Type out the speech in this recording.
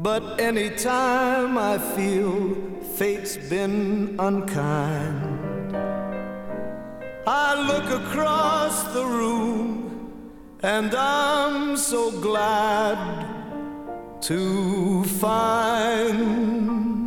But anytime I feel fate's been unkind, I look across the room and I'm so glad to find